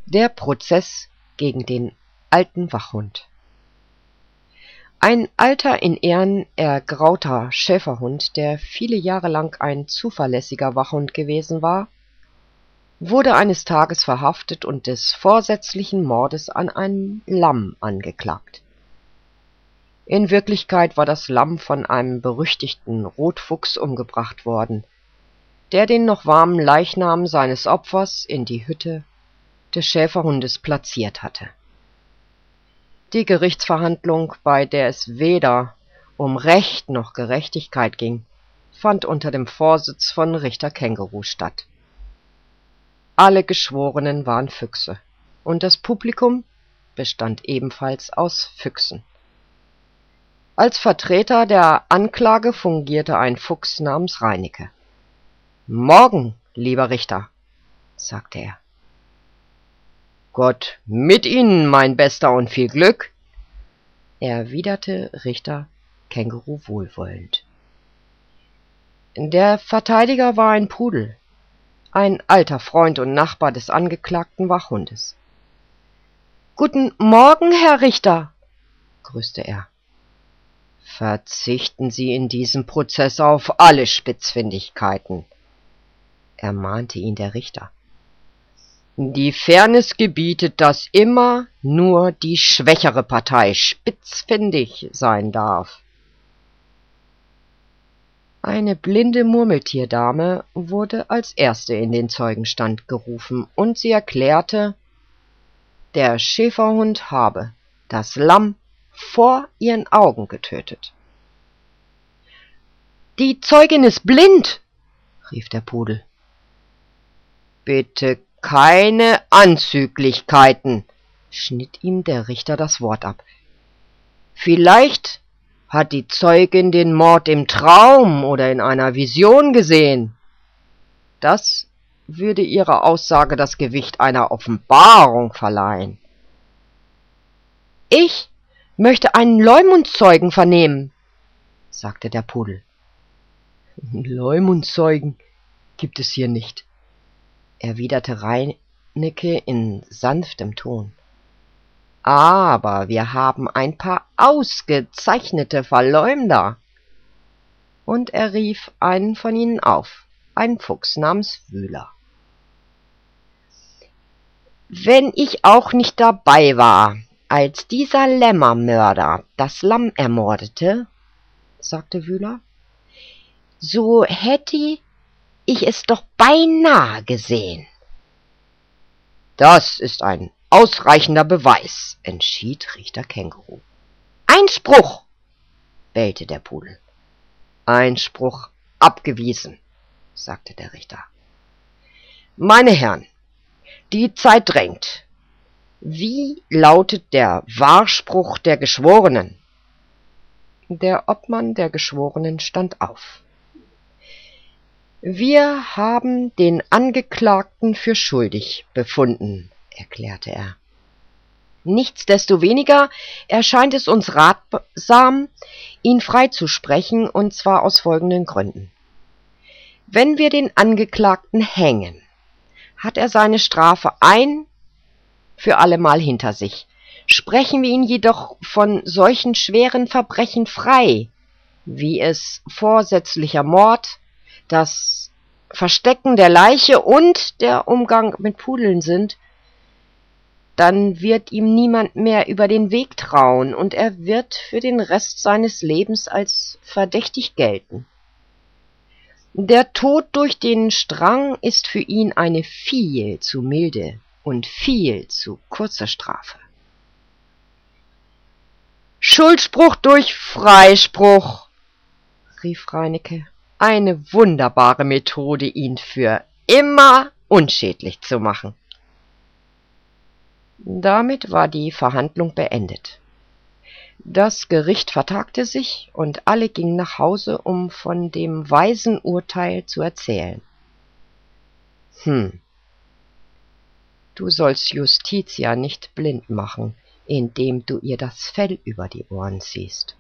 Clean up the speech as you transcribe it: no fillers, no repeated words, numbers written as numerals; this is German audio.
Der Prozess gegen den alten Wachhund. Ein alter, in Ehren ergrauter Schäferhund, der viele Jahre lang ein zuverlässiger Wachhund gewesen war, wurde eines Tages verhaftet und des vorsätzlichen Mordes an einem Lamm angeklagt. In Wirklichkeit war das Lamm von einem berüchtigten Rotfuchs umgebracht worden, der den noch warmen Leichnam seines Opfers in die Hütte des Schäferhundes platziert hatte. Die Gerichtsverhandlung, bei der es weder um Recht noch Gerechtigkeit ging, fand unter dem Vorsitz von Richter Känguru statt. Alle Geschworenen waren Füchse, und das Publikum bestand ebenfalls aus Füchsen. Als Vertreter der Anklage fungierte ein Fuchs namens Reineke. »Morgen, lieber Richter«, sagte er. »Gott mit Ihnen, mein Bester, und viel Glück«, erwiderte Richter Känguru wohlwollend. Der Verteidiger war ein Pudel, ein alter Freund und Nachbar des angeklagten Wachhundes. »Guten Morgen, Herr Richter«, grüßte er. »Verzichten Sie in diesem Prozess auf alle Spitzfindigkeiten«, ermahnte ihn der Richter. »Die Fairness gebietet, dass immer nur die schwächere Partei spitzfindig sein darf.« Eine blinde Murmeltierdame wurde als erste in den Zeugenstand gerufen, und sie erklärte, der Schäferhund habe das Lamm vor ihren Augen getötet. »Die Zeugin ist blind«, rief der Pudel. »Bitte keine Anzüglichkeiten«, schnitt ihm der Richter das Wort ab. »Vielleicht hat die Zeugin den Mord im Traum oder in einer Vision gesehen. Das würde ihrer Aussage das Gewicht einer Offenbarung verleihen.« »Ich möchte einen Leumundszeugen vernehmen«, sagte der Pudel. »Leumundszeugen gibt es hier nicht«, erwiderte Reineke in sanftem Ton. »Aber wir haben ein paar ausgezeichnete Verleumder.« Und er rief einen von ihnen auf, einen Fuchs namens Wühler. »Wenn ich auch nicht dabei war, als dieser Lämmermörder das Lamm ermordete«, sagte Wühler, »so hätte ich es doch beinahe gesehen.« »Das ist ein ausreichender Beweis«, entschied Richter Känguru. »Einspruch«, bellte der Pudel. »Einspruch abgewiesen«, sagte der Richter. »Meine Herren, die Zeit drängt. Wie lautet der Wahrspruch der Geschworenen?« Der Obmann der Geschworenen stand auf. »Wir haben den Angeklagten für schuldig befunden«, erklärte er. »Nichtsdestoweniger erscheint es uns ratsam, ihn freizusprechen, und zwar aus folgenden Gründen. Wenn wir den Angeklagten hängen, hat er seine Strafe ein für allemal hinter sich. Sprechen wir ihn jedoch von solchen schweren Verbrechen frei, wie es vorsätzlicher Mord, das Verstecken der Leiche und der Umgang mit Pudeln sind, dann wird ihm niemand mehr über den Weg trauen, und er wird für den Rest seines Lebens als verdächtig gelten. Der Tod durch den Strang ist für ihn eine viel zu milde und viel zu kurze Strafe.« »Schuldspruch durch Freispruch«, rief Reineke. »Eine wunderbare Methode, ihn für immer unschädlich zu machen.« Damit war die Verhandlung beendet. Das Gericht vertagte sich, und alle gingen nach Hause, um von dem weisen Urteil zu erzählen. Du sollst Justitia nicht blind machen, indem du ihr das Fell über die Ohren ziehst.